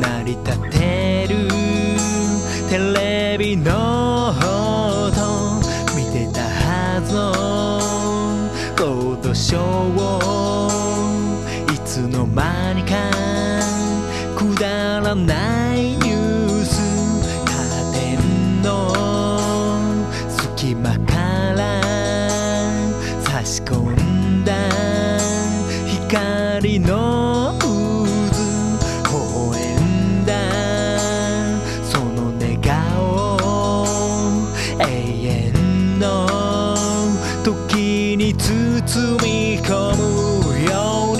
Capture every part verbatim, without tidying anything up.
成り立てるテレビの音見てたはずのロードショーをいつの間にかくだらないニュースカーテンの隙間から差し込んだ光の渦微笑んだその寝顔永遠の時に包み込むよう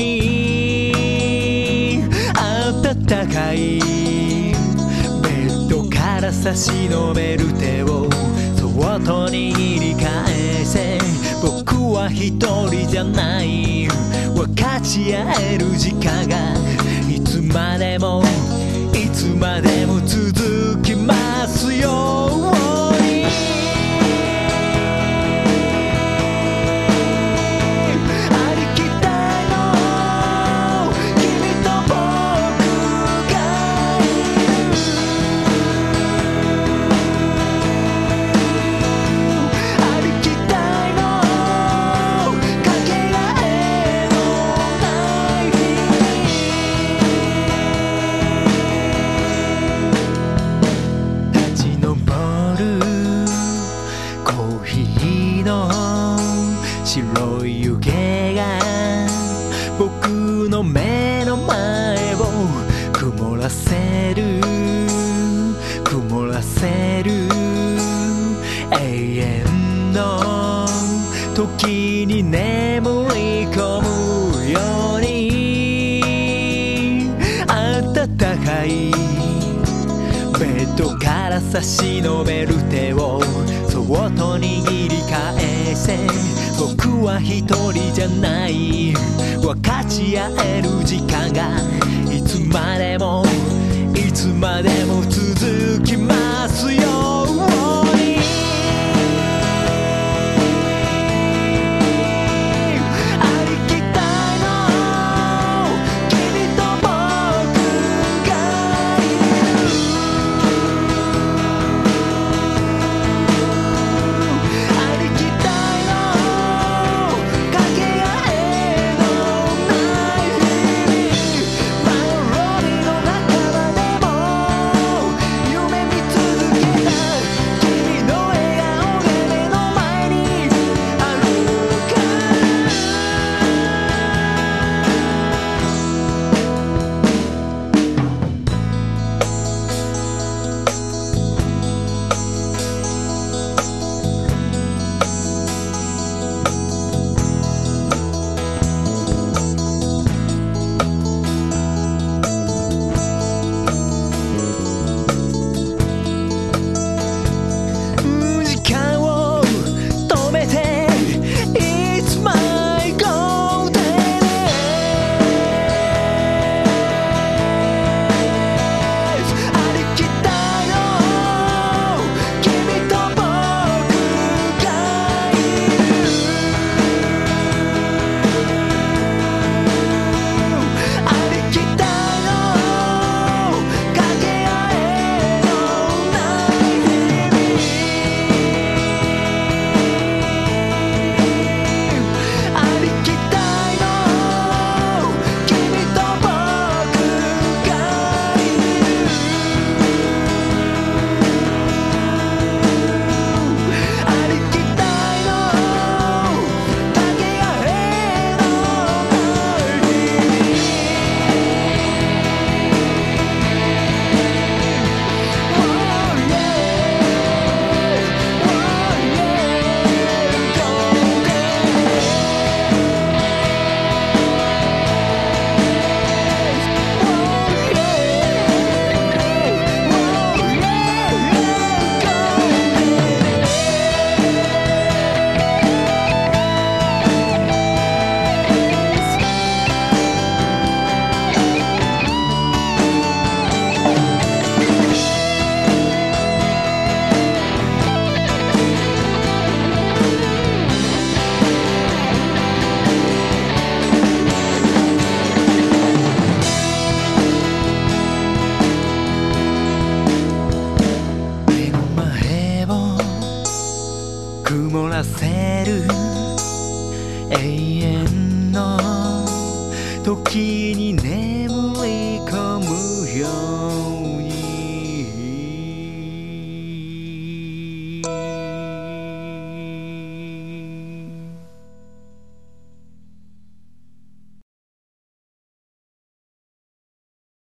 に暖かいベッドから差し伸べる手をそっと握り返せ僕は一人じゃない分かち合える時間がいつまでもいつまでも続きますようにありきたりの君と僕がいるありきたりのかけがえのない日立ち上るコーヒーの白い湯気が僕の目の前を曇らせる曇らせる永遠の時に眠り込むように暖かいベッドから差し伸べる手をそっと握り返せ僕は一人じゃない分かち合える時間がいつまでもいつまでも続きます